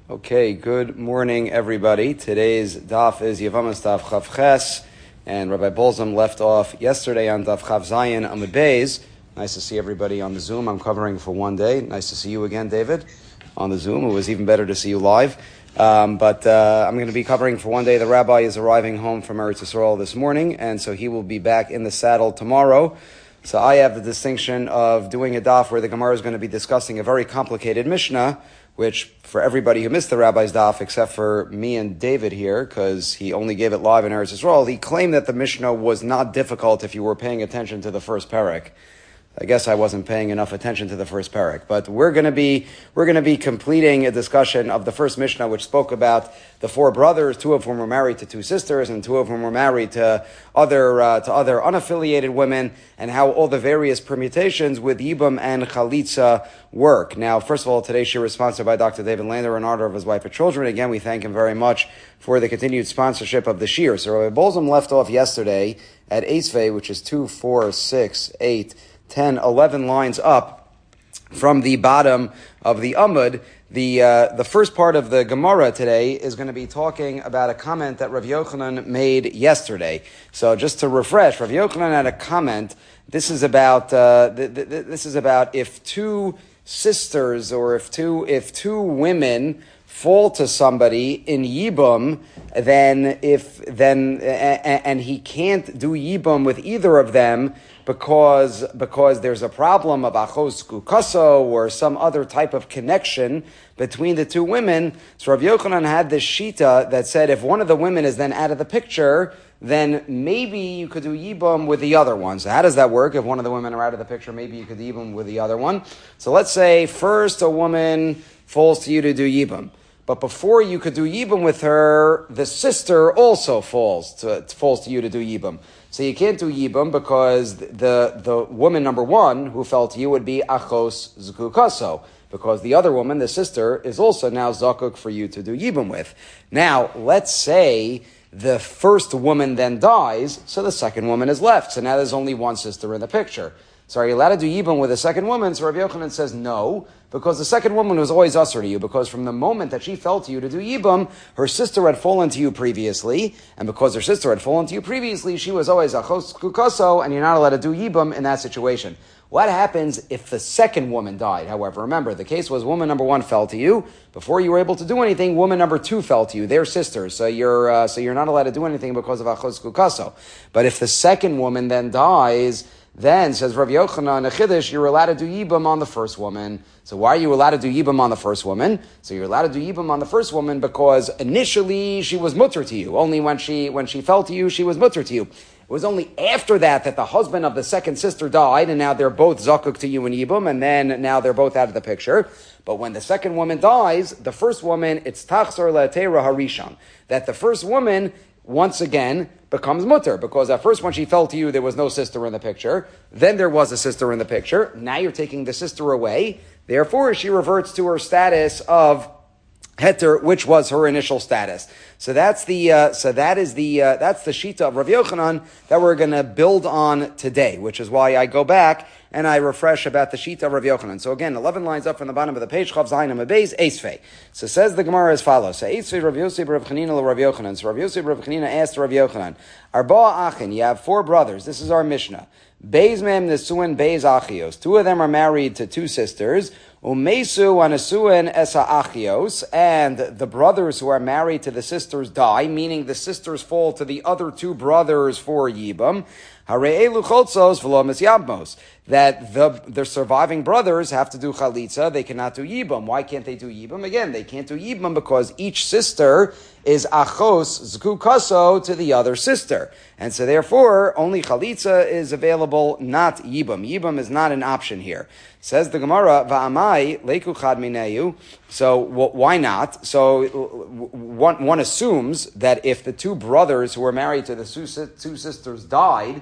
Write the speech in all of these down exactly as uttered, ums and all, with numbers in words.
Okay, good morning, everybody. Today's daf is Yavamas daf Chav Ches, and Rabbi Bolzam left off yesterday on daf Chav Zayin Amud Beis. Nice to see everybody on the Zoom. I'm covering for one day. Nice to see you again, David, on the Zoom. It was even better to see you live. Um, but uh, I'm going to be covering for one day. The rabbi is arriving home from Eretz Yisrael this morning, and so he will be back in the saddle tomorrow. So I have the distinction of doing a daf where the Gemara is going to be discussing a very complicated Mishnah, which for everybody who missed the rabbi's daf, except for me and David here, because he only gave it live in Eretz Yisrael, he claimed that the Mishnah was not difficult if you were paying attention to the first parak. I guess I wasn't paying enough attention to the first parak, but we're going to be we're going to be completing a discussion of the first Mishnah, which spoke about the four brothers, two of whom were married to two sisters, and two of whom were married to other uh, to other unaffiliated women, and how all the various permutations with Yibam and Chalitza work. Now, first of all, today's shir is sponsored by Doctor David Lander in honor of his wife and children. Again, we thank him very much for the continued sponsorship of the shir. So Rabbi Bolzam left off yesterday at Eisvei, which is two, four, six, eight. ten, eleven lines up from the bottom of the Amud. The uh, the first part of the Gemara today is going to be talking about a comment that Rav Yochanan made yesterday. So just to refresh, Rav Yochanan had a comment. This is about uh, th- th- this is about if two sisters or if two if two women fall to somebody in Yibum, then if then and, and he can't do Yibum with either of them because because there's a problem of achos kukaso or some other type of connection between the two women. So Rav Yochanan had this shita that said if one of the women is then out of the picture, then maybe you could do Yibum with the other one. So how does that work? If one of the women are out of the picture, maybe you could do Yibum with the other one. So let's say first a woman falls to you to do Yibum. But before you could do Yibum with her, the sister also falls to falls to you to do Yibum. So you can't do Yibum because the the woman number one who fell to you would be Achos Zkukaso, because the other woman, the sister, is also now Zakuk for you to do Yibum with. Now, let's say the first woman then dies, so the second woman is left. So now there's only one sister in the picture. So are you allowed to do Yibum with a second woman? So Rabbi Yochanan says no, because the second woman was always usher to you, because from the moment that she fell to you to do Yibum, her sister had fallen to you previously, and because her sister had fallen to you previously, she was always achos kukaso, and you're not allowed to do Yibum in that situation. What happens if the second woman died? However, remember, the case was woman number one fell to you. Before you were able to do anything, woman number two fell to you. They're sisters, so you're uh, so you're not allowed to do anything because of achos kukaso. But if the second woman then dies, then, says Rav Yochanan, Chiddush, you're allowed to do Yibum on the first woman. So why are you allowed to do Yibum on the first woman? So you're allowed to do Yibum on the first woman because initially she was mutter to you. Only when she when she fell to you, she was mutter to you. It was only after that that the husband of the second sister died, and now they're both zakuk to you in Yibum, and then now they're both out of the picture. But when the second woman dies, the first woman, it's tachzor le'atera harishon. That the first woman, once again, becomes mutter, because at first when she fell to you, there was no sister in the picture. Then there was a sister in the picture. Now you're taking the sister away. Therefore, she reverts to her status of heter, which was her initial status. So that's the uh, so that is the uh, that's the shita of Rav Yochanan that we're going to build on today, which is why I go back and I refresh about the shita of Rav Yochanan. So again, eleven lines up from the bottom of the page, Chav Zayin Amud Beis, Eisvei. So says the Gemara as follows: So Eisvei Rav Yosef Rav Chanina Rav Yochanan. So Rav Yosef Rav Chanina asked Rav Yochanan, Arba Achin, you have four brothers. This is our Mishnah. Beis mem nesuin beis achios. Two of them are married to two sisters. Umesu anasuin esa achios, and the brothers who are married to the sisters die, meaning the sisters fall to the other two brothers for Yibam. Hare'elu chotzos v'lo misyabmos. That the the surviving brothers have to do chalitza, they cannot do Yibam. Why can't they do Yibam? Again, they can't do Yibam because each sister is achos zkukaso to the other sister. And so therefore, only chalitza is available, not Yibam. Yibam is not an option here. Says the Gemara, va'amai leiku chad mineyu. So why not? So one, one assumes that if the two brothers who were married to the two sisters died,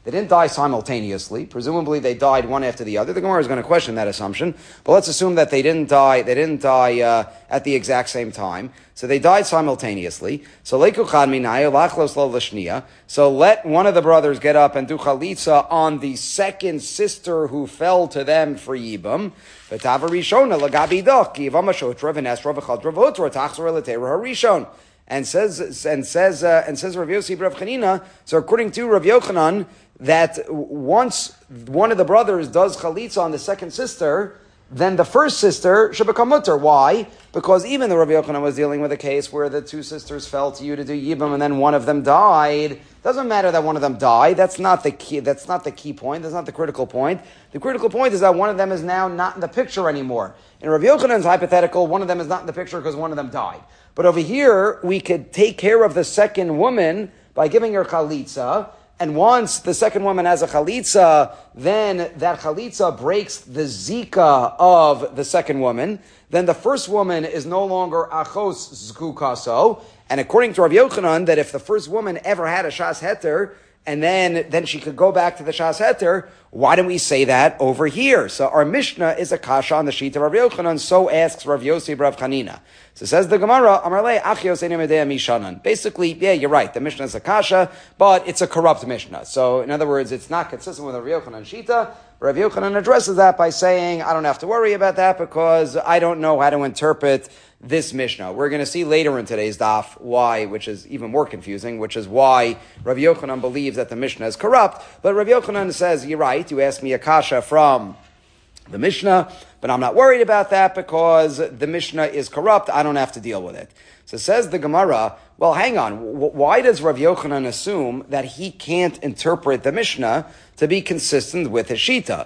They didn't die simultaneously. Presumably they died one after the other. The Gemara is going to question that assumption, but let's assume that they didn't die, they didn't die uh, at the exact same time. So they died simultaneously. So leiku chad minayu lachlos lo l'shniya. So let one of the brothers get up and do chalitza on the second sister who fell to them for yibum. V'tava rishona lagabi doch ki yivam ashotra v'nesra v'chadra v'otra tachzor l'teira harishon. And says and says uh, and says Rav Yossi Rav Chanina. So according to Rav Yochanan, that once one of the brothers does chalitza on the second sister, then the first sister should become mutter. Why? Because even though Rav Yochanan was dealing with a case where the two sisters fell to you to do yibum and then one of them died, doesn't matter that one of them died. That's not the key. That's not the key point. That's not the critical point. The critical point is that one of them is now not in the picture anymore. In Rav Yochanan's hypothetical, one of them is not in the picture because one of them died. But over here, we could take care of the second woman by giving her chalitza. And once the second woman has a chalitza, then that chalitza breaks the zika of the second woman. Then the first woman is no longer achos zkukaso. And according to Rav Yochanan, that if the first woman ever had a shas heter, and then, then she could go back to the shas heter, why don't we say that over here? So our Mishnah is a kasha on the sheet of Rav Yochanan, so asks Rav Yossi Rav Chanina. So says the Gemara, Amarle Achios Enemedea Mishanan. Basically, yeah, you're right, the Mishnah is a kasha, but it's a corrupt Mishnah. So in other words, it's not consistent with the Rav Yochanan Shita. Rav Yochanan addresses that by saying, I don't have to worry about that because I don't know how to interpret this Mishnah. We're going to see later in today's daf why, which is even more confusing, which is why Rav Yochanan believes that the Mishnah is corrupt. But Rav Yochanan says, you're right, you asked me a kasha from the Mishnah, but I'm not worried about that because the Mishnah is corrupt. I don't have to deal with it. So says the Gemara, well, hang on. Why does Rav Yochanan assume that he can't interpret the Mishnah to be consistent with his Shita?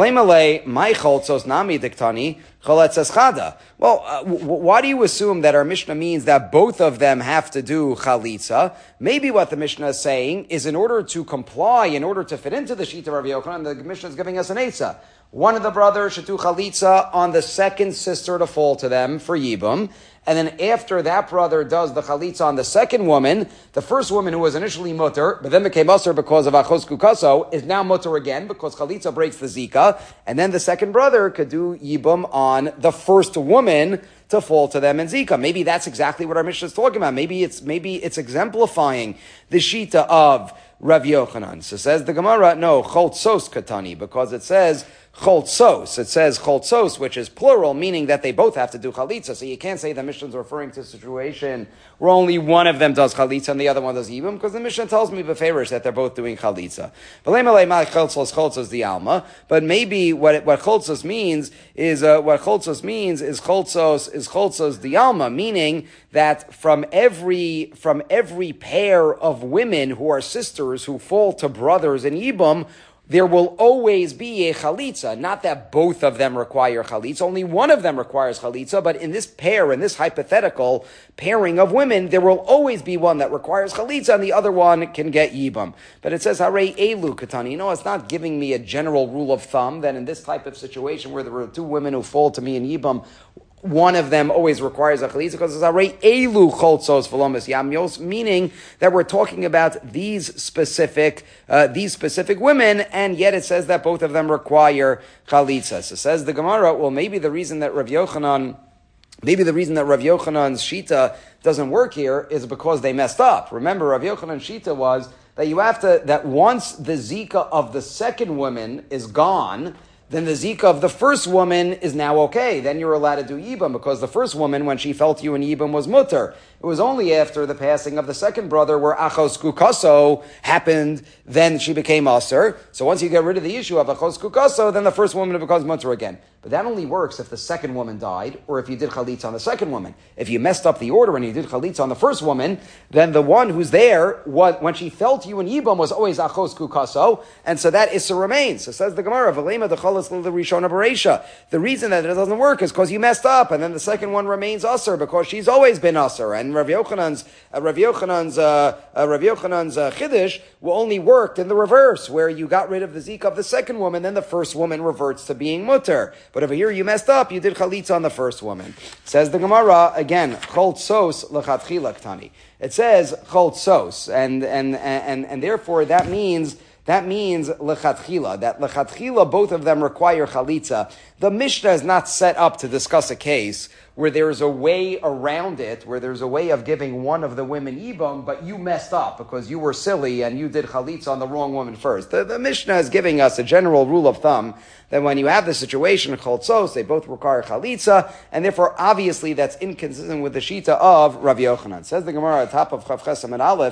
Well, uh, w- why do you assume that our Mishnah means that both of them have to do chalitza? Maybe what the Mishnah is saying is in order to comply, in order to fit into the Shita of Rav Yochanan, the Mishnah is giving us an Eitzah. One of the brothers should do chalitza on the second sister to fall to them for yibum. And then after that brother does the chalitza on the second woman, the first woman who was initially mutter, but then became usher because of achos kukaso, is now mutter again because chalitza breaks the zika. And then the second brother could do yibum on the first woman to fall to them in zika. Maybe that's exactly what our Mishnah is talking about. Maybe it's maybe it's exemplifying the shita of Rav Yochanan. So says the Gemara, no, choltsos katani, because it says choltsos. It says choltsos, which is plural, meaning that they both have to do chalitza. So you can't say the Mishnah is referring to a situation where only one of them does chalitza and the other one does yibum, because the Mishnah tells me beferish that they're both doing chalitza. But maybe what it, what choltsos means is uh, what choltsos means is choltsos is choltsos dialma, meaning that from every from every pair of women who are sisters who fall to brothers in yibum, there will always be a chalitza. Not that both of them require chalitza. Only one of them requires chalitza. But in this pair, in this hypothetical pairing of women, there will always be one that requires chalitza and the other one can get yibam. But it says, Hare elu katani. You know, it's not giving me a general rule of thumb that in this type of situation where there are two women who fall to me in yibam, one of them always requires a chalitza because it's already elu choltzos v'lomis yamios, meaning that we're talking about these specific uh, these specific women, and yet it says that both of them require chalitza. So says the Gemara, well, maybe the reason that Rav Yochanan, maybe the reason that Rav Yochanan's shita doesn't work here is because they messed up. Remember, Rav Yochanan's shita was that you have to that once the zika of the second woman is gone, then the zika of the first woman is now okay. Then you're allowed to do yibam, because the first woman, when she fell to you in yibam, was mutter. It was only after the passing of the second brother where achos kukaso happened, then she became aser. So once you get rid of the issue of achos kukaso, then the first woman becomes mutter again. But that only works if the second woman died, or if you did chalitza on the second woman. If you messed up the order and you did chalitza on the first woman, then the one who's there, what, when she fell to you in yibam, was always achos kukaso, and so that issa remains. So says the Gemara, v'lema dechalas l'rishona bereisha. The reason that it doesn't work is because you messed up, and then the second one remains aser because she's always been aser. And Rav Yochanan's uh, Rav Yochanan's uh, uh, Rav Yochanan's uh, chiddush will only worked in the reverse, where you got rid of the zika of the second woman, then the first woman reverts to being mutter. But over here you messed up, you did chalitza on the first woman. Says the Gemara again, choltzos lechatchila ktani. It says choltzos, and and and and therefore that means that means lechatchila, that lechatchila, both of them require chalitza. The Mishnah is not set up to discuss a case where there's a way around it, where there's a way of giving one of the women yibum, but you messed up because you were silly and you did chalitza on the wrong woman first. The, the Mishnah is giving us a general rule of thumb that when you have the situation of choltzos, they both require chalitza, and therefore obviously that's inconsistent with the shita of Rav Yochanan. Says the Gemara at top of Chav Ches Amud Aleph,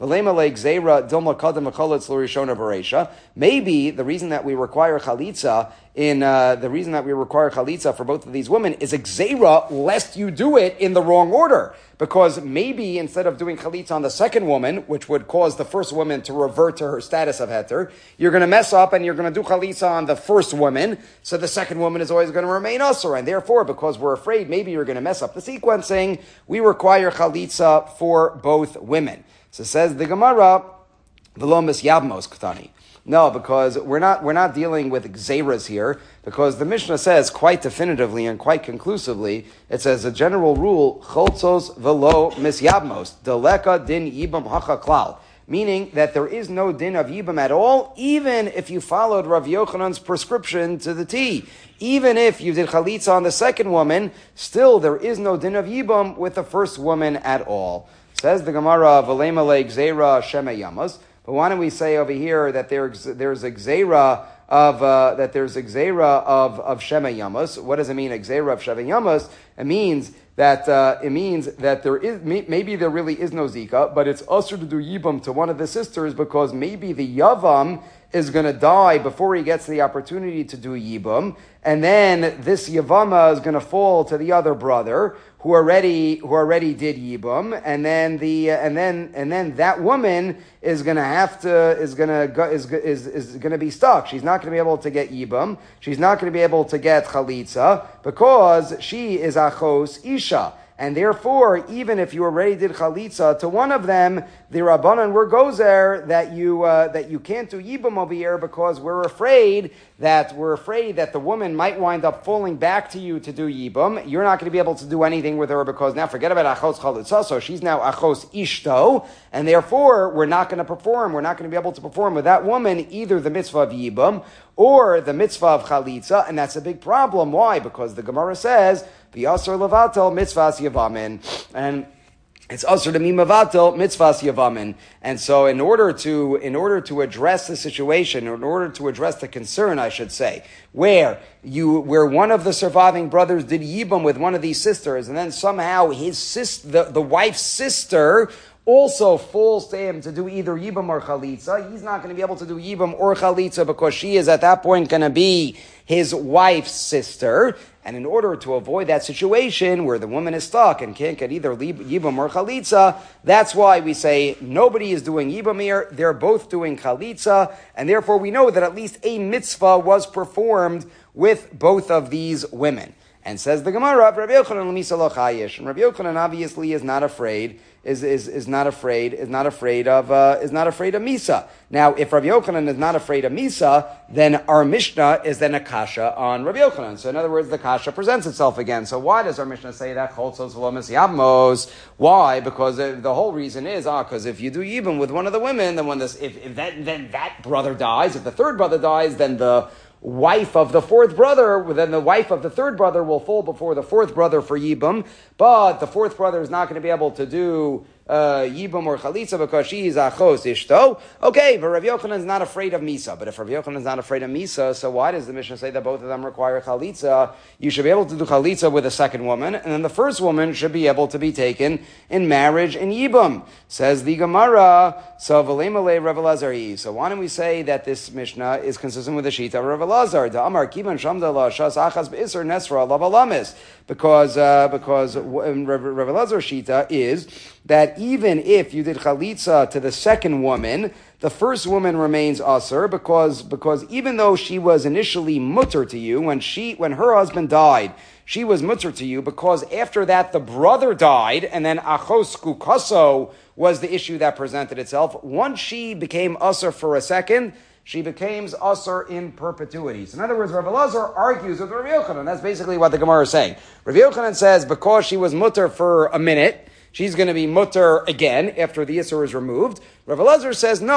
maybe the reason that we require chalitza in uh, the reason that we require chalitza for both of these women is a gzeira, lest you do it in the wrong order. Because maybe instead of doing chalitza on the second woman, which would cause the first woman to revert to her status of heter, you're going to mess up and you're going to do chalitza on the first woman, so the second woman is always going to remain usher. And therefore, because we're afraid maybe you're going to mess up the sequencing, we require chalitza for both women. So says the Gemara, v'lo misyabmos ktani. No, because we're not we're not dealing with gzeiras here, because the Mishnah says quite definitively and quite conclusively, it says a general rule, choltzos velo misyabmos, deleka din yibam hacha klal, meaning that there is no din of yibam at all, even if you followed Rav Yochanan's prescription to the T. Even if you did chalitza on the second woman, still there is no din of yibam with the first woman at all. Says the Gemara, v'lema le gzeira shema yamas. But why don't we say over here that there's there's a gzeira of uh, that there's a gzeira of of shema yamas? What does it mean, a gzeira of shema yamas? It means that uh, it means that there is maybe there really is no zika, but it's usher to do yibam to one of the sisters because maybe the yavam is going to die before he gets the opportunity to do yibam, and then this yavama is going to fall to the other brother who already who already did yibam, and then the uh, and then and then that woman is going to have to is going to go, is is is going to be stuck. She's not going to be able to get yibam. She's not going to be able to get chalitza because she is achos isha. And therefore, even if you already did chalitza to one of them, the Rabbanan were gozer that you uh, that you can't do yibam over here because we're afraid that we're afraid that the woman might wind up falling back to you to do yibam. You're not going to be able to do anything with her because now forget about achos chalitza. So she's now achos ishto, and therefore we're not going to perform. We're not going to be able to perform with that woman either the mitzvah of yibam or the mitzvah of chalitza, and that's a big problem. Why? Because the Gemara says, V'yasar levatel mitzvahs yavamin, and it's asur to mimavatel mitzvahs yavamin. And so, in order to in order to address the situation, in order to address the concern, I should say, where you where one of the surviving brothers did yibam with one of these sisters, and then somehow his sister, the, the wife's sister, also falls to him to do either yibam or chalitza. He's not going to be able to do yibam or chalitza because she is at that point going to be his wife's sister. And in order to avoid that situation where the woman is stuck and can't get either yibam or chalitza, that's why we say nobody is doing yibam here. They're both doing chalitza, and therefore we know that at least a mitzvah was performed with both of these women. And says the Gemara, Rabbi Yochanan l'misa lo chayish. And Rabbi Yochanan obviously is not afraid, is, is, is not afraid, is not afraid of, uh, is not afraid of Misa. Now, if Rabbi Yochanan is not afraid of Misa, then our Mishnah is then a kasha on Rabbi Yochanan. So in other words, the kasha presents itself again. So why does our Mishnah say that? Choltzos v'lo misyabmos. Why? Because uh, the whole reason is, ah, because if you do yibam with one of the women, then when this, if, if that, then that brother dies, if the third brother dies, then the wife of the fourth brother, then the wife of the third brother will fall before the fourth brother for yibam, but the fourth brother is not going to be able to do uh, yibam or chalitza because she is achos ishto. Okay, but Rav Yochanan is not afraid of misa. But if Rav Yochanan is not afraid of misa, so why does the Mishnah say that both of them require chalitza? You should be able to do chalitza with a second woman, and then the first woman should be able to be taken in marriage in yibam. Says the Gemara, so v'lemalei Rav Elazar. So why don't we say that this Mishnah is consistent with the shita of Rav Elazar? The Amar kiban shamda la shas achas beiser nesra lavalamis. Because uh, because Rav Elazar shita is that even if you did chalitza to the second woman, the first woman remains asur because because even though she was initially mutter to you when she when her husband died, she was mutter to you because after that the brother died and then achos kukaso was the issue that presented itself. Once she became asur for a second, she becomes asur in perpetuity. So in other words, Rav Elazar argues with Rav Yochanan. That's basically what the Gemara is saying. Rav Yochanan says because she was mutter for a minute, she's going to be mutter again after the Isser is removed. Rav Elazar says no.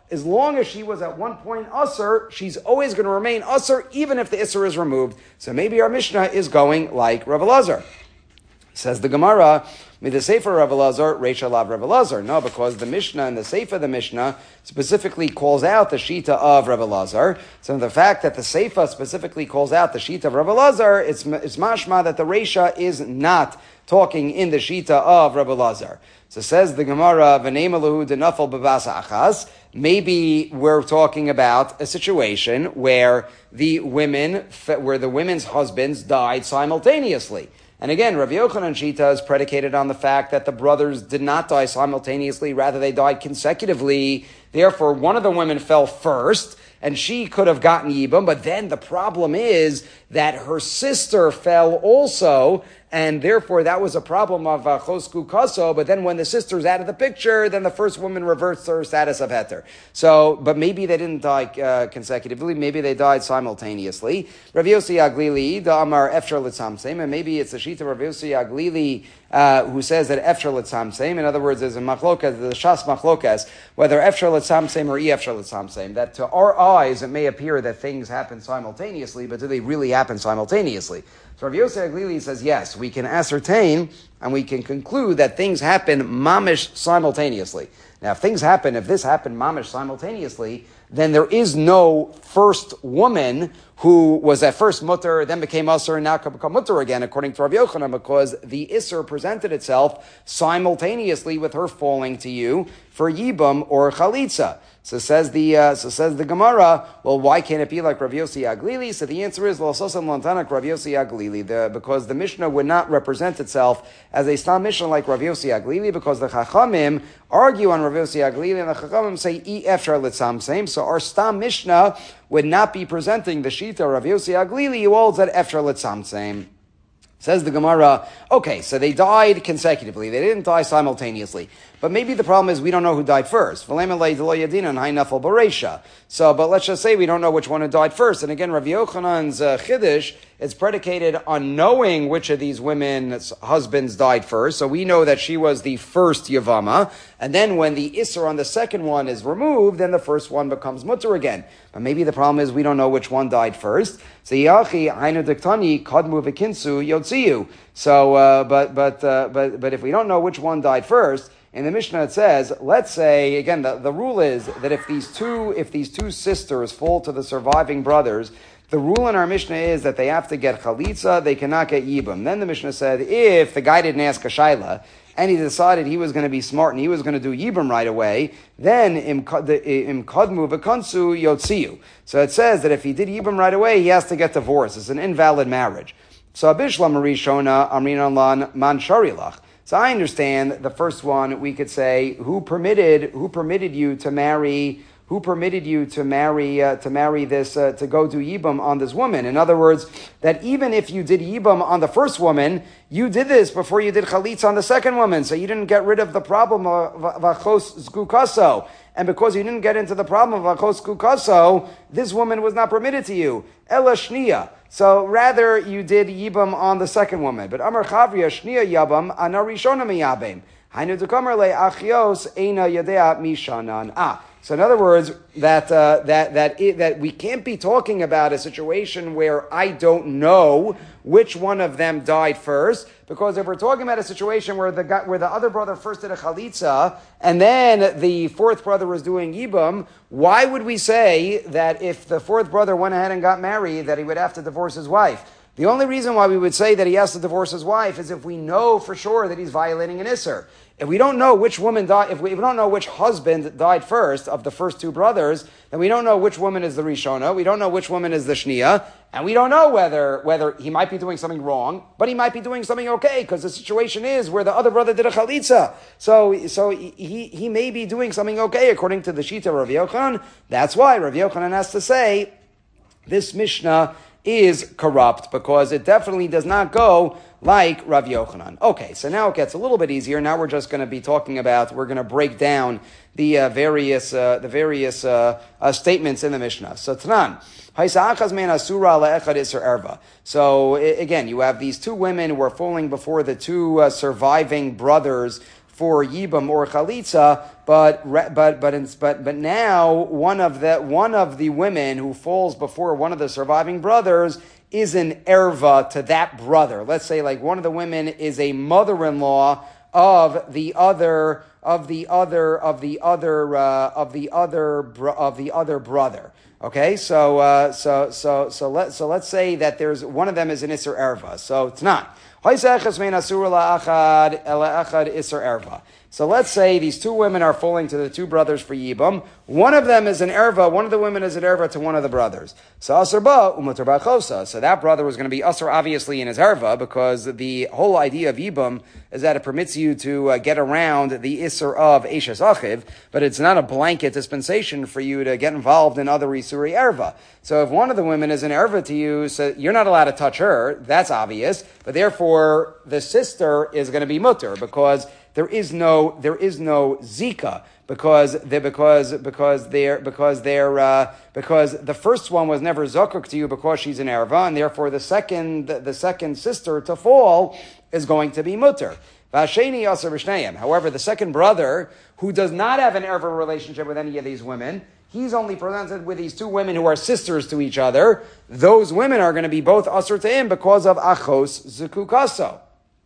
as long as she was at one point usher, she's always going to remain usher, even if the isser is removed. So maybe our Mishnah is going like Rav Elazar. Says the Gemara, with the Sefer Rav Elazar, Reisha Lav Rav Elazar. No, because the Mishnah and the Sefer of the Mishnah specifically calls out the Shita of Rav Elazar. So the fact that the Sefer specifically calls out the Shita of Rav Elazar, it's, it's mashma that the Reisha is not talking in the Shita of Rav Elazar. So says the Gemara, V'neim Elahu denafal b'basa achas. Maybe we're talking about a situation where the women, where the women's husbands died simultaneously. And again, Rav Yochanan Shita is predicated on the fact that the brothers did not die simultaneously, rather they died consecutively. Therefore, one of the women fell first, and she could have gotten Yibam, but then the problem is that her sister fell also, and therefore that was a problem of uh, chosku kaso, but then when the sister's out of the picture, then the first woman reverts to her status of heter. So, but maybe they didn't die uh, consecutively, maybe they died simultaneously. Rav Yossi Aglili, the Amar Efshar L'Tzamtzem, and maybe it's the Shita Rav Yossi Aglili, uh, who says that Efshar L'Tzamtzem, in other words, there's a machlokas, the Shas machlokas, whether Efshar L'Tzamtzem or E Efshar L'Tzamtzem, that to our eyes it may appear that things happen simultaneously, but do they really happen simultaneously? So Rav Yosef Aglili says, yes, we can ascertain and we can conclude that things happen mamish simultaneously. Now, if things happen, if this happened mamish simultaneously, then there is no first woman who was at first mutter, then became usher, and now can become mutter again, according to Rav Yochanan, because the isser presented itself simultaneously with her falling to you for yibam or chalitza. So says the uh, so says the Gemara. Well, why can't it be like Rav Yossi Aglili? So the answer is l'sosam lantanak Rav Yossi Aglili, the, because the Mishnah would not represent itself as a stam Mishnah like Rav Yossi Aglili, because the Chachamim argue on Rav Yossi Aglili, and the Chachamim say e efshar l'tzamtzem. So our stam Mishnah would not be presenting the shita Rav Yossi Aglili, who holds that efshar l'tzamtzem. Says the Gemara, okay, so they died consecutively. They didn't die simultaneously. But maybe the problem is we don't know who died first. So, but let's just say we don't know which one who died first. And again, Rav Yochanan's uh, Chiddush is predicated on knowing which of these women's husbands died first. So we know that she was the first Yavama. And then when the Isser on the second one is removed, then the first one becomes Mutter again. But maybe the problem is we don't know which one died first. So Yachi, Ainu Diktani, Kadmu Vikinsu, Yotziyu. So, uh, but, but, uh, but, but if we don't know which one died first, in the Mishnah it says, let's say, again, the, the rule is that if these two, if these two sisters fall to the surviving brothers, the rule in our Mishnah is that they have to get chalitza, they cannot get yibam. Then the Mishnah said, if the guy didn't ask a shaila, and he decided he was going to be smart and he was going to do yibam right away, then im kadmu v'kansu yotziyu. So it says that if he did yibam right away, he has to get divorced. It's an invalid marriage. So abishlam marishona amrinan lan man sharilach. So I understand the first one, we could say, who permitted, who permitted you to marry, who permitted you to marry, uh, to marry this, uh, to go do yibam on this woman? In other words, that even if you did yibam on the first woman, you did this before you did chalitza on the second woman, so you didn't get rid of the problem of vachos zgukaso. And because you didn't get into the problem of vachos zgukaso, this woman was not permitted to you. Ela shniya. So rather you did yibam on the second woman. But Amar Chavriya shniya yabam ana rishona miyabim. Hainu dukamer le achios eina yadea mishanan. Ah. So in other words, that uh, that that it, that we can't be talking about a situation where I don't know which one of them died first, because if we're talking about a situation where the guy, where the other brother first did a chalitza and then the fourth brother was doing yibam, why would we say that if the fourth brother went ahead and got married that he would have to divorce his wife? The only reason why we would say that he has to divorce his wife is if we know for sure that he's violating an isser. If we don't know which woman died, if we, if we don't know which husband died first of the first two brothers, then we don't know which woman is the Rishona, we don't know which woman is the Shniya, and we don't know whether, whether he might be doing something wrong, but he might be doing something okay, because the situation is where the other brother did a chalitza. So, so he, he may be doing something okay according to the Shita of Rav Yochanan. That's why Rav Yochanan has to say, this Mishnah is corrupt, because it definitely does not go like Rav Yochanan. Okay, so now it gets a little bit easier. Now we're just going to be talking about, we're going to break down the uh, various uh, the various uh, uh, statements in the Mishnah. So Tanan, so again, you have these two women who are falling before the two uh, surviving brothers for Yibam or Chalitza, but but but but but now one of the one of the women who falls before one of the surviving brothers is an erva to that brother. Let's say like one of the women is a mother-in-law of the other of the other of the other uh, of the other bro- of the other brother. Okay, so uh, so so so let so let's say that there's one of them is an Isser Erva. So it's not. So let's say these two women are falling to the two brothers for Yibam. One of them is an erva, one of the women is an erva to one of the brothers. So Asr ba, umutar ba'chosa. So that brother was going to be Asr obviously in his erva, because the whole idea of Yibam is that it permits you to uh, get around the Isser of Eshes Achiv, but it's not a blanket dispensation for you to get involved in other Isuri erva. So if one of the women is an erva to you, so you're not allowed to touch her, that's obvious, but therefore the sister is going to be mutter, because there is no, there is no zika, because they because because they're because they're uh, because the first one was never zakuk to you because she's an erva, and therefore the second the second sister to fall is going to be mutter. However, the second brother, who does not have an erva relationship with any of these women, he's only presented with these two women who are sisters to each other. Those women are going to be both asur to him because of achos zukukaso.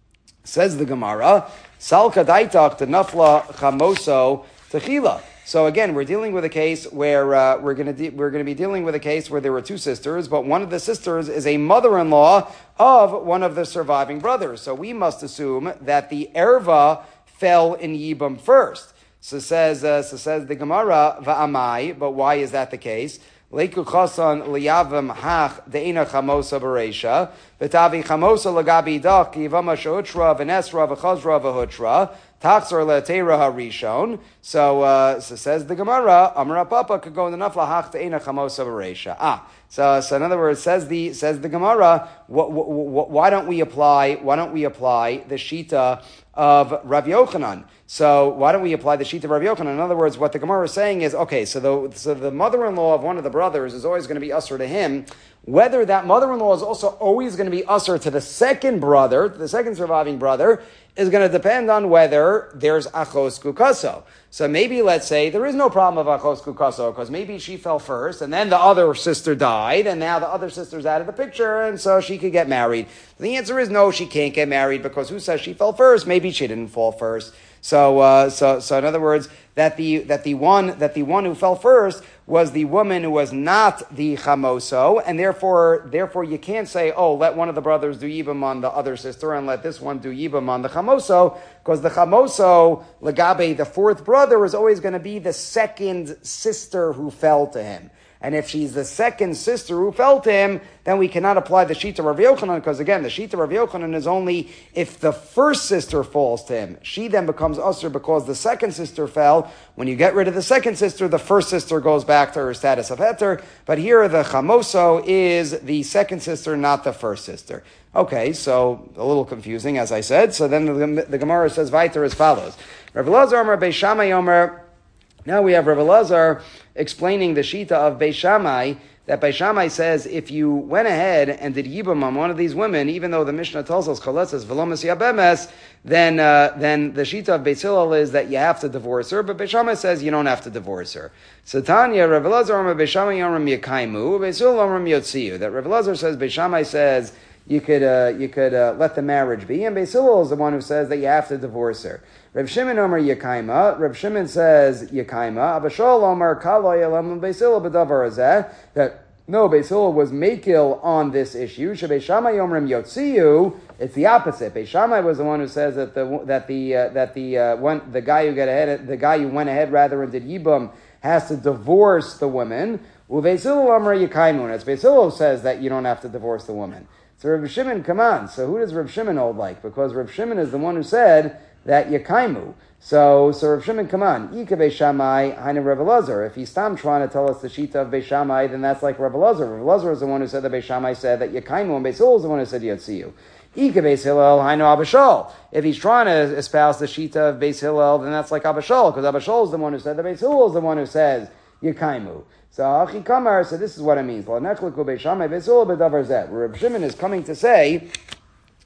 Says the Gemara, Salka daitach to nafla chamoso techila. So again, we're dealing with a case where uh, we're going to de- we're going to be dealing with a case where there were two sisters, but one of the sisters is a mother-in-law of one of the surviving brothers. So we must assume that the erva fell in Yibam first. So says uh, so says the Gemara va'amai. But why is that the case? Leiku chasan liyavam hach deina chamosa bereisha v'tavi chamosa lagabi dak yivama shehutra v'nesra v'chazra v'hutra taxor le'teira harishon. So, uh, so says the Gemara, Amar Papa could go in the nafla hach deina chamosa bereisha. Ah, so so in other words, says the says the Gemara, what, what, what, why don't we apply? Why don't we apply the shita of Rav Yochanan? So why don't we apply the sheet of Rav Yochanan? In other words, what the Gemara is saying is, okay, so the, so the mother-in-law of one of the brothers is always going to be usher to him. Whether that mother-in-law is also always going to be usher to the second brother, to the second surviving brother, is going to depend on whether there's achos kukaso. So maybe, let's say, there is no problem of achos kukaso, because maybe she fell first, and then the other sister died, and now the other sister's out of the picture, and so she could get married. The answer is no, she can't get married, because who says she fell first? Maybe she didn't fall first. So, uh, so, so in other words, that the, that the one, that the one who fell first was the woman who was not the chamoso, and therefore, therefore you can't say, oh, let one of the brothers do yibam on the other sister, and let this one do yibam on the chamoso, because the chamoso, legabe, the fourth brother, is always going to be the second sister who fell to him. And if she's the second sister who fell to him, then we cannot apply the sheet of Rav Yochanan, because again, the sheet of Rav Yochanan is only if the first sister falls to him. She then becomes usher because the second sister fell. When you get rid of the second sister, the first sister goes back to her status of heter. But here the chamoso is the second sister, not the first sister. Okay, so a little confusing, as I said. So then the, the Gemara says Viter as follows. Rav Elazar Omer Beis Shammai Omer. Now we have Rav Elazar explaining the shita of Beis Shammai, that Beis Shammai says if you went ahead and did yibam on one of these women, even though the Mishnah tells us chaletzes velomas yabemes, then uh, then the shita of Beis Hillel is that you have to divorce her, but Beis Shammai says you don't have to divorce her. So Tanya, Rav Elazar Omer Beis Shammai Yomrim Yakaimu, Beis Hillel Yomrim Yotziu. That Rav Elazar says Beis Shammai says you could uh, you could uh, let the marriage be, and Beis Hillel is the one who says that you have to divorce her. Rav Shimon Omer Yakaima. Rav Shimon says Yakaima. Abashol Omer Kalo Yalam Beis Hillel b'davar hazeh. That no, Beis Hillel was makil on this issue. Shebeis Shammai Yomrim Yotziu. It's the opposite. Beis Shammai was the one who says that the that the uh, that the uh, one the guy who got ahead the guy who went ahead rather and did yibum has to divorce the woman. Uveis Hillel Omer Yakaimu. As Beis Hillel says that you don't have to divorce the woman. So Rav Shimon, come on. So who does Rav Shimon hold like? Because Rav Shimon is the one who said that Yakaimu. So, so Rav Shimon, come on. Ika Beis Shammai, Hainu Rav Elazar. If he's Stam trying to tell us the shita of Beis Shammai, then that's like Rav Elazar. Rav Elazar is the one who said that Beis Shammai said that Yakaimu, and Beis Hillel is the one who said Yotziu. Ika Beis Hillel, Hainu Abashol. If he's trying to espouse the shita of Beis Hillel, then that's like Abashol, because Abashol is the one who said that Beis Hillel is the one who says Yakaimu. So Achi Kamar, so this is what it means. Rav Shimon is coming to say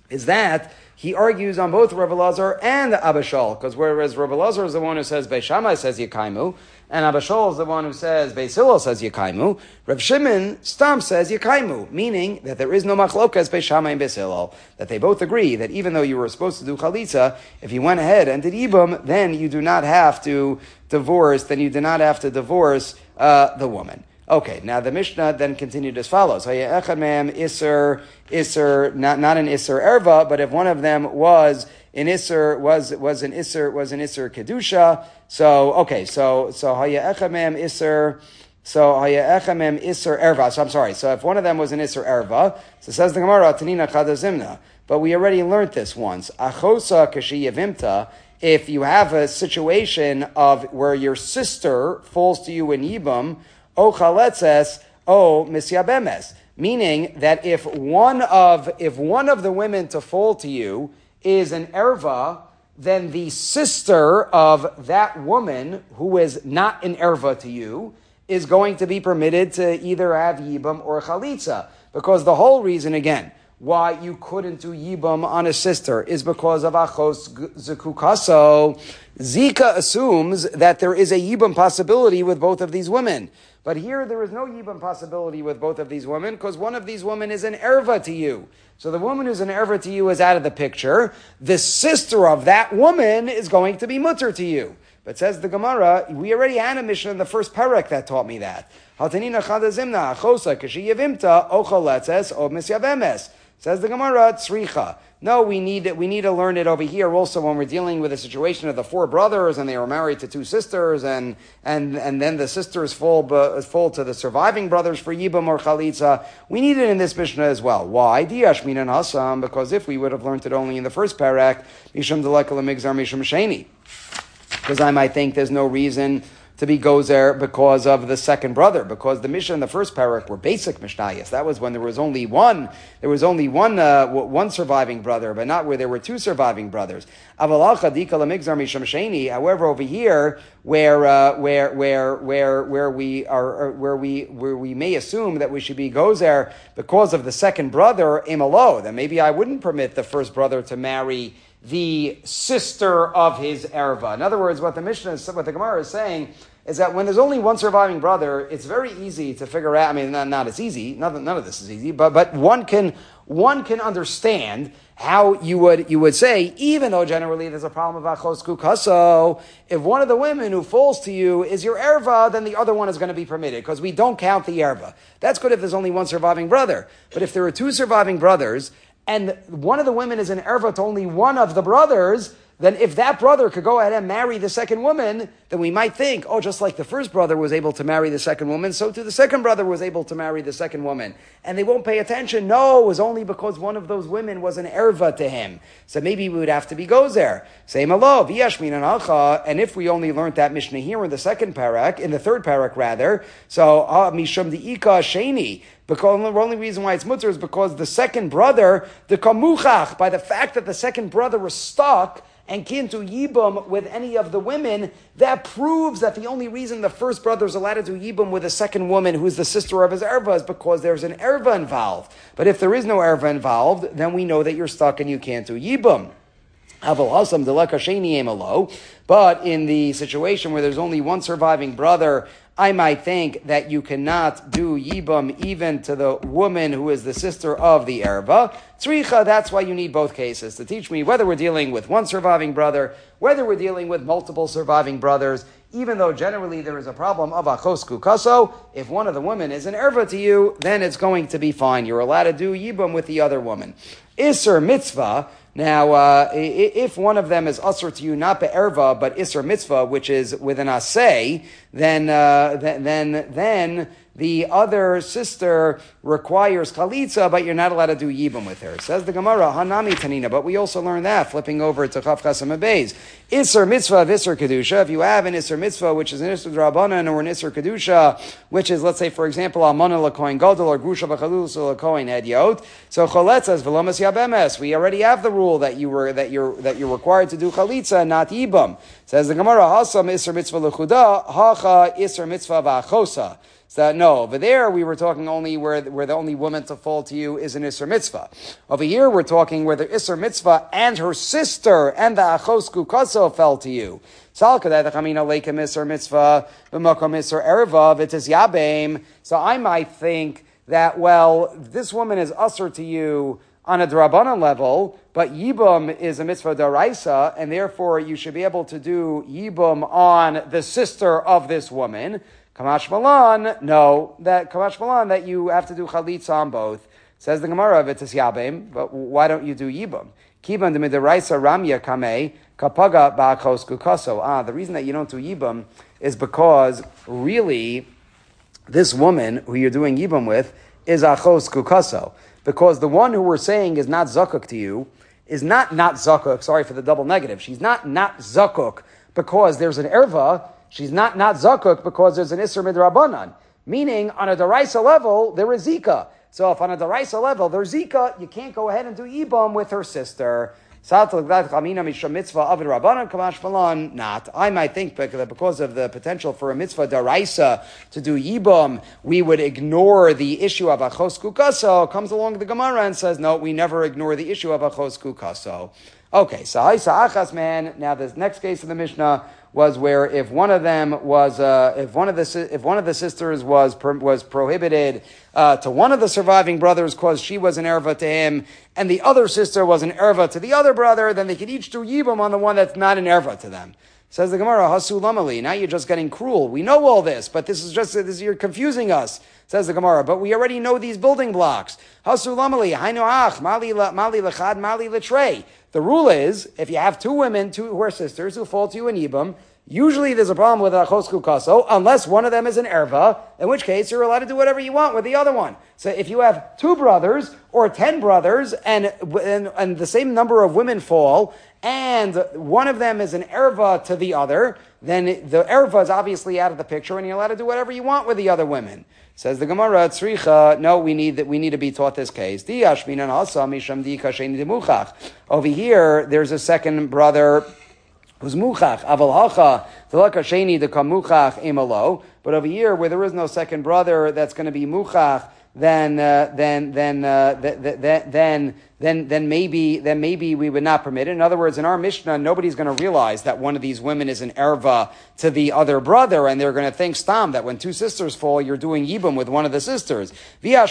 is that he argues on both Rav Elazar and Abba Shaul, because whereas Rav Elazar is the one who says Beis Shammai says Yekaimu, and Abba Shaul is the one who says Beis Hillel says Yekaimu, Rav Shimon Stam says Yekaimu, meaning that there is no machlokas Beis Shammai and Beis Hillel, that they both agree that even though you were supposed to do chalitza, if you went ahead and did ibum, then you do not have to divorce, then you do not have to divorce uh, the woman. Okay, now the Mishnah then continued as follows. Haya'echad mehem iser, iser, not, not an iser erva, but if one of them was an iser, was, was an iser, was an iser kedusha. So, okay, so, so haya'echad mehem iser, so haya'echad mehem iser erva. So I'm sorry. So if one of them was an iser erva, so says the Gemara, tanina chadazimna. But we already learned this once. Achosa kashi yavimta. If you have a situation of where your sister falls to you in yibum, O chaletzes, o misyabemes, meaning that if one of if one of the women to fall to you is an erva, then the sister of that woman who is not an erva to you is going to be permitted to either have yibam or chalitza, because the whole reason again why you couldn't do yibam on a sister is because of achos zekukaso. Zika assumes that there is a yibam possibility with both of these women. But here there is no yibam possibility with both of these women because one of these women is an erva to you. So the woman who's an erva to you is out of the picture. The sister of that woman is going to be mutter to you. But says the Gemara, we already had a mission in the first parak that taught me that. Says the Gemara, tzricha. No, we need we need to learn it over here also when we're dealing with a situation of the four brothers and they were married to two sisters and and, and then the sisters fall, fall to the surviving brothers for Yibam or Chalitza. We need it in this Mishnah as well. Why? Diashmin and Hasam, because if we would have learned it only in the first parak, Mishum Delekala Migzar Mishum Sheni. Because I might think there's no reason to be gozer because of the second brother, because the Mishnah in the first parak were basic Mishnayos. That was when there was only one, there was only one, uh, one surviving brother, but not where there were two surviving brothers. However, over here, where, uh, where, where, where, where we are, where we, where we may assume that we should be gozer because of the second brother, imalo, then maybe I wouldn't permit the first brother to marry the sister of his erva. In other words, what the Mishnah is, what the Gemara is saying is that when there's only one surviving brother, it's very easy to figure out. I mean, not, not as easy. None, none of this is easy, but but one can one can understand how you would you would say, even though generally there's a problem of achos kukaso, if one of the women who falls to you is your erva, then the other one is going to be permitted because we don't count the erva. That's good if there's only one surviving brother, but if there are two surviving brothers, and one of the women is an erva to only one of the brothers, then if that brother could go ahead and marry the second woman, then we might think, oh, just like the first brother was able to marry the second woman, so too the second brother was able to marry the second woman. And they won't pay attention. No, it was only because one of those women was an erva to him. So maybe we would have to be gozer. Say malo, v'yashmin and alcha. And if we only learned that Mishnah here in the second parak, in the third parak rather, so ah mishum di'ika sheni. Because the only reason why it's mutter is because the second brother, the kamuchach, by the fact that the second brother was stuck and kin to yibum with any of the women, that proves that the only reason the first brother is allowed to do yibum with a second woman who's the sister of his erva is because there's an erva involved. But if there is no erva involved, then we know that you're stuck and you can't do yibum. But in the situation where there's only one surviving brother, I might think that you cannot do yibam even to the woman who is the sister of the erva. Tzricha, that's why you need both cases to teach me whether we're dealing with one surviving brother, whether we're dealing with multiple surviving brothers, even though generally there is a problem of achos kukaso. If one of the women is an erva to you, then it's going to be fine. You're allowed to do yibam with the other woman. Isser mitzvah. Now, uh, if one of them is usher to you, not be'erva, but isser mitzvah, which is with an asay, then, uh, then, then, then the other sister requires chalitza, but you're not allowed to do yibam with her. Says the Gemara, hanami tanina, but we also learn that, flipping over to Chav Chasam Beis. Isser mitzvah of isser kedusha. If you have an isser mitzvah, which is an isser drabanan, or an isser kedusha, which is, let's say, for example, almana lakoin gadol, or grusha b'chalus lakoin hedyot. So cholet says v'lomas yabemes. We already have the rule that you were that you're that you're required to do chalitza, not yibam. Says the Gemara, hasam isser mitzvah lechuda, hacha isser mitzvah v'achosa. So no, over there we were talking only where, where the only woman to fall to you is an Isser Mitzvah. Over here we're talking where the Isser Mitzvah and her sister and the Achos Kukaso fell to you. So I might think that, well, this woman is usher to you on a D'Rabbanan level, but Yibum is a mitzvah d'oraisa, and therefore you should be able to do Yibum on the sister of this woman. Kamash Malan, no, that Kamash Malan, that you have to do Chalitza on both. Says the Gemara, V'tis Yabim, but why don't you do Yibum? Kiban de midaraisa ramya kamei, kapaga ba'achos kukaso. Ah, the reason that you don't do Yibum is because really, this woman who you're doing Yibum with is achos kukaso. Because the one who we're saying is not zakuk to you is not not zakuk. Sorry for the double negative. She's not not zakuk because there's an erva. She's not not zakuk because there's an isser midrabanan. Meaning, on a daraisa level, there is zika. So if on a daraisa level there's zika, you can't go ahead and do yibam with her sister. Not. I might think that because of the potential for a mitzvah daraisa to do yibam, we would ignore the issue of achos kukaso. Comes along the Gemara and says, no, we never ignore the issue of achos kukaso. Okay, so Haisa Achas man. Now this next case of the Mishnah was where if one of them was, uh, if one of the if one of the sisters was was prohibited uh, to one of the surviving brothers because she was an erva to him, and the other sister was an erva to the other brother, then they could each do yibum on the one that's not an erva to them. Says the Gemara, Hasu Lamali. Now you're just getting cruel. We know all this, but this is just this, you're confusing us. Says the Gemara, but we already know these building blocks. Hasu Lamali, Hainu Ach, Mali Mali Lechad, Mali Letrei. The rule is, if you have two women, two who are sisters, who fall to you in Yibam, usually there's a problem with Achos Kukaso, unless one of them is an erva, in which case you're allowed to do whatever you want with the other one. So if you have two brothers, or ten brothers, and, and, and the same number of women fall, and one of them is an erva to the other, then the erva is obviously out of the picture, and you're allowed to do whatever you want with the other women. Says the Gemara, Tzricha, no, we need that. We need to be taught this case. Over here, there's a second brother who's muchach. Aval hacha telaka sheni de kamuchach emalo. But over here, where there is no second brother that's going to be muchach, then uh, then then uh, th- th- th- then then then maybe then maybe we would not permit it. In other words, in our Mishnah, nobody's going to realize that one of these women is an erva to the other brother, and they're going to think stam that when two sisters fall, you're doing yibum with one of the sisters. Now,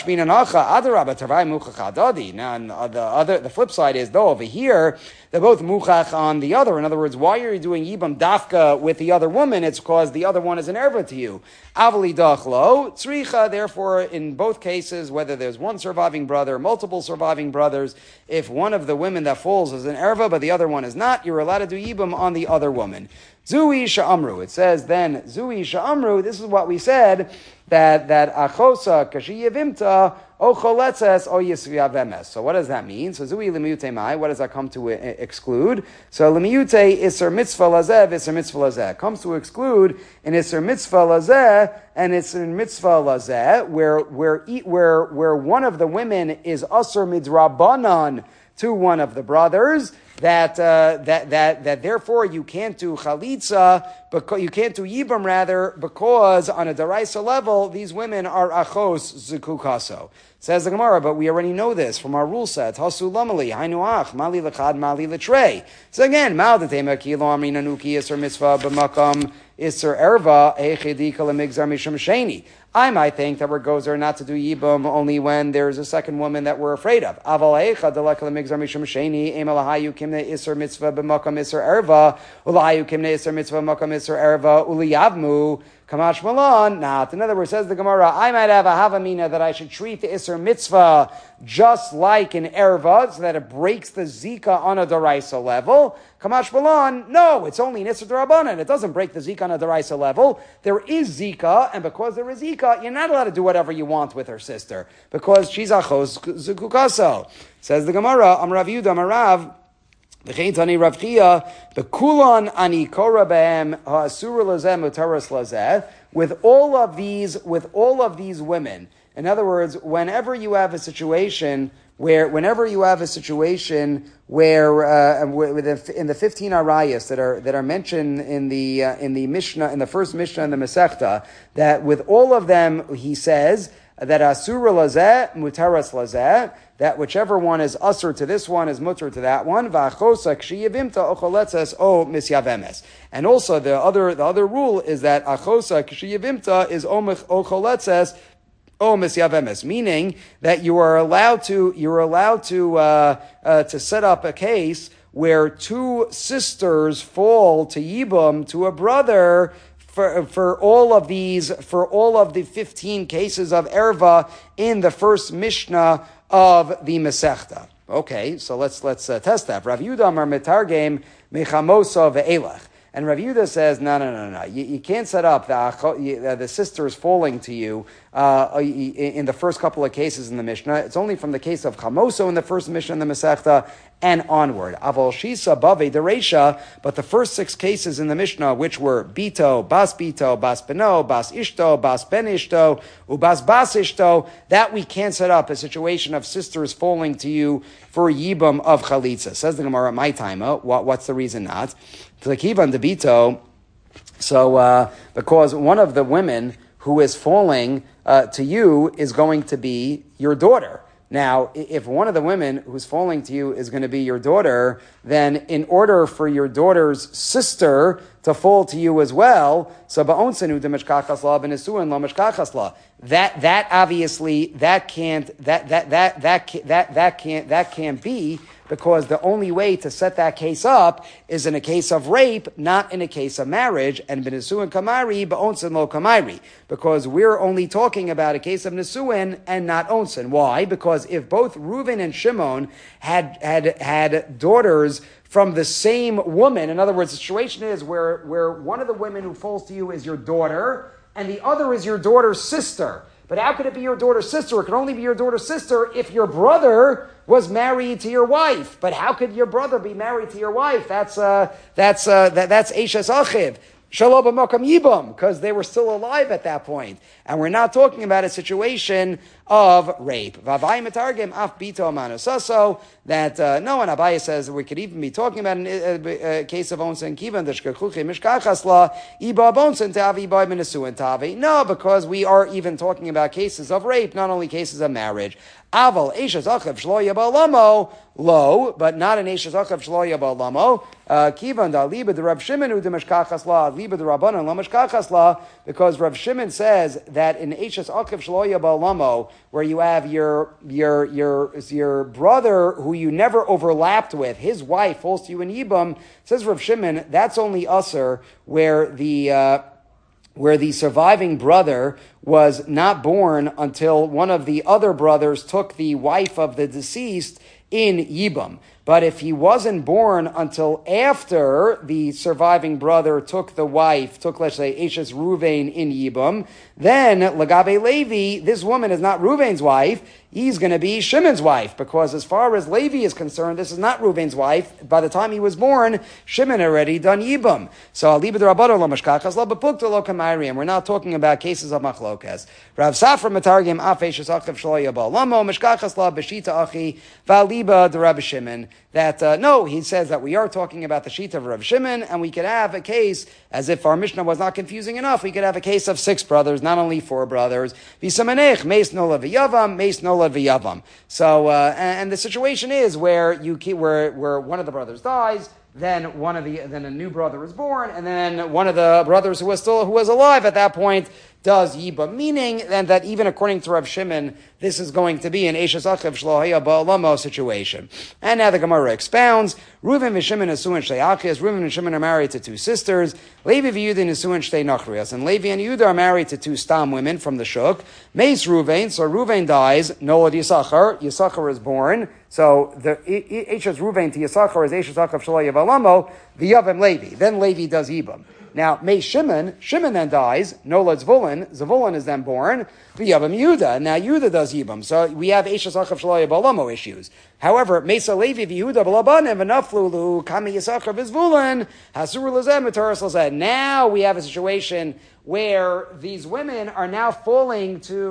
the other the flip side is though over here they're both muchach on the other. In other words, why are you doing yibum dafka with the other woman? It's because the other one is an erva to you. Avali dachlo tzricha. Therefore, in both cases, whether there's one surviving brother, multiple surviving brothers, if one of the women that falls is an erva, but the other one is not, you're allowed to do yibum on the other woman. Zui sha'amru. It says then, Zui sha'amru, this is what we said, that, that achosa kashiyevimta o choletzes o yisviavemes. So what does that mean? So Zui lemiyute mai, what does that come to exclude? So lemiyute iser mitzvah lazeh, iser mitzvah lazeh. Comes to exclude an iser mitzvah lazeh, and it's in mitzvah lazeh, where, where, where, where one of the women is aser midrabanan to one of the brothers, that uh, that that that therefore you can't do chalitza, because you can't do yibam rather, because on a daraisa level these women are achos zekukaso. Says the Gemara, but we already know this from our rule set. Hasu lamali hainuach mali lechad mali letrei. So again, mal detema kilo amrina nuki iser mitzvah b'makam iser erva echedika lemigzar mishum sheni. I might think that we're gozer not to do yibum only when there's a second woman that we're afraid of. Aval eicha deleka lemigzar mishum sheni emalahayu kimne iser mitzvah b'makam iser erva ulahayu kimne iser mitzvah b'makam iser erva uliyavmu. Kamash Malan, not. In other words, says the Gemara, I might have a havamina that I should treat the Isser Mitzvah just like an erva, so that it breaks the Zika on a Daraisa level. Kamash Malan, no, it's only an Isser Darabanan. It doesn't break the Zika on a Daraisa level. There is Zika, and because there is Zika, you're not allowed to do whatever you want with her sister, because she's Achos Zukukaso. Says the Gemara, Am Rav Yudah, Amarav, with all of these, with all of these women. In other words, whenever you have a situation where whenever you have a situation where uh, in the fifteen arayas that are that are mentioned in the uh, in the Mishnah, in the first Mishnah in the Masechta, that with all of them he says that asura lazeh mutaras lazeh, that whichever one is usur to this one is mutter to that one. Va'achosa k'shiyavimta ocholetzes o misyavemes. And also the other the other rule is that achosa k'shiyavimta is ocholetzes o misyavemes, meaning that you are allowed to you are allowed to uh, uh, to set up a case where two sisters fall to yibum to a brother. For, for all of these, for all of the fifteen cases of erva in the first Mishnah of the Masechta. Okay, so let's let's uh, test that. Rav Yehuda Amar Metargem Mechamosa ve'elach. And Rav Yehuda says, no, no, no, no. You, you can't set up the, the sisters falling to you uh, in the first couple of cases in the Mishnah. It's only from the case of Chamoso in the first Mishnah in the Masechta and onward. Aval Shisa Bave Dereisha, but the first six cases in the Mishnah, which were Bito, Bas Bito, Bas Beno, Bas Ishto, Bas Ben Ishto, Ubas Bas Ishto, that we can't set up a situation of sisters falling to you for Yibam of Chalitza. Says the Gemara, my time, what, what's the reason not? To the Kivan Debito, so uh, because one of the women who is falling uh, to you is going to be your daughter. Now, if one of the women who's falling to you is going to be your daughter, then in order for your daughter's sister to fall to you as well, so that that obviously that can't that that that that that that can't that can't be, because the only way to set that case up is in a case of rape, not in a case of marriage. And b'nesuin kamari, b'onsin lo kamari, because we're only talking about a case of nesuin and not onsin. Why? Because if both Reuven and Shimon had had had daughters from the same woman, in other words, the situation is where where one of the women who falls to you is your daughter, and the other is your daughter's sister. But how could it be your daughter's sister? It can only be your daughter's sister if your brother was married to your wife. But how could your brother be married to your wife? That's uh, that's uh, that, that's Eishes Achiv. Shalom b'makam yibam, because they were still alive at that point. And we're not talking about a situation of rape. Vavai metargem af bito manasaso, that uh, no, and Abaye says we could even be talking about a, a, a case of onsen kivan deshkachuchi mishkachasla iba bonsen tavi by menesu and tavi. No, because we are even talking about cases of rape, not only cases of marriage. Aval eishes achav shlo yabalamo lo, but not an eishes achav shlo yabalamo. Kivan da liba de Rav Shimon u de mishkachasla liba de Rabbanan lo mishkachasla, because Rav Shimon says that in eishes achav shlo yabalamo, where you have your your your your brother who you never overlapped with, his wife falls to you in Yibam, says Rav Shimon, that's only usher where the uh, where the surviving brother was not born until one of the other brothers took the wife of the deceased in Yibam. But if he wasn't born until after the surviving brother took the wife, took, let's say, Eshes Ruvain in Yibam, then, Lagabe Levi, this woman is not Ruvain's wife, he's going to be Shimon's wife, because as far as Levi is concerned, this is not Ruvain's wife. By the time he was born, Shimon already done Yibam. So, Aliba de Rabbanon lo mashkachas lo bepukta lo kamayri, and we're not talking about cases of machlokas. Rav Safra Matargim af Eshes achav shlo yabal lamo mashkachas la b'shita achi v'aliba de Rabbi Shimon. That, uh, no, he says that we are talking about the sheet of Rav Shimon, and we could have a case, as if our Mishnah was not confusing enough, we could have a case of six brothers, not only four brothers. V'samanech, meis nola v'yavam, meis nola v'yavam. So, uh, and, and the situation is where you keep, where, where one of the brothers dies, then one of the, then a new brother is born, and then one of the brothers who was still, who was alive at that point does Yiba, meaning and that even according to Rav Shimon, this is going to be an Eshes Achiv Shlo Haya Ba'alamo situation. And now the Gemara expounds, Reuven v'Shimon Nesuin Shtei Achis, Reuven and Shimon are married to two sisters, Levi v'Yehuda Nesuin Shtei Nachrias, and Levi and Yehuda are married to two Stam women from the Shuk. Meis Reuven, so Reuven dies, Nolad Yisachar, Yisachar is born, so the Eshes Reuven to Yisachar is Eshes Achiv Shlo Haya Ba'alamo, v'Yavim Levi, then Levi does Yibam. Now, Mei Shimon, Shimon then dies, Nolad Zvulun, Zvulun is then born, V'Yavam Yehuda, now Yehuda does Yibam. So we have Eshes Achav Shlo Balamo issues. However, Mesa Levi V'Yehuda B'Labanim V'Naflulu Kami Yisachar V'Zvulun Hasur Lazeh Mitaras Lazeh. Now we have a situation where these women are now falling to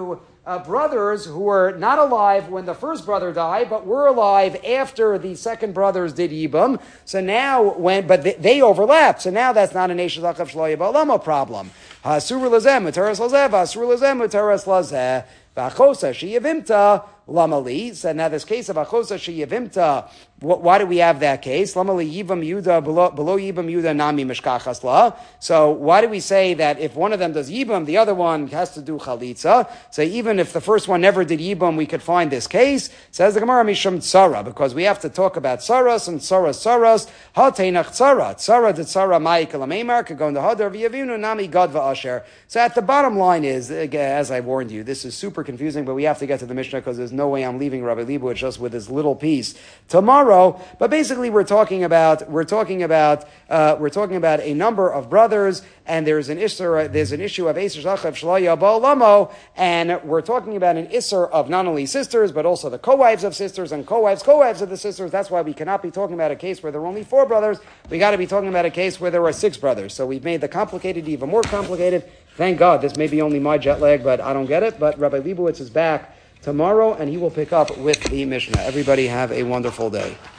uh, brothers who were not alive when the first brother died, but were alive after the second brothers did Yibum. So now, when but they, they overlap. So now that's not an Eish Zachav Shlo Yibam problem. Hasur lazem utaras lazeh, hasur lazem utaras lazeh. V'achosa sheyavimta lamali. So now this case of achosa sheyavimta, why do we have that case? Lamali yivam yuda below yivam yuda nami mishkachas la. So why do we say that if one of them does yibam, the other one has to do chalitza? So even if the first one never did yibam, we could find this case. Says the Gemara mishum tzara, because we have to talk about tzaras and tzaras tzaras. Hateinach tzara tzara de tzara ma'ikal ameimar could go in the hadar v'yavinu nami gad v'asher. So at the bottom line is, as I warned you, this is super confusing, but we have to get to the Mishnah because there's no way I'm leaving Rabbi Leibowitz just with this little piece tomorrow. But basically, we're talking about we're talking about uh, we're talking about a number of brothers, and there's an issur there's an issue of Eish Zachav Shlo Yibam Lamo, and we're talking about an issur of not only sisters but also the co-wives of sisters and co-wives co-wives of the sisters. That's why we cannot be talking about a case where there are only four brothers. We got to be talking about a case where there are six brothers. So we've made the complicated even more complicated. Thank God, this may be only my jet lag, but I don't get it. But Rabbi Leibowitz is back tomorrow, and he will pick up with the Mishnah. Everybody have a wonderful day.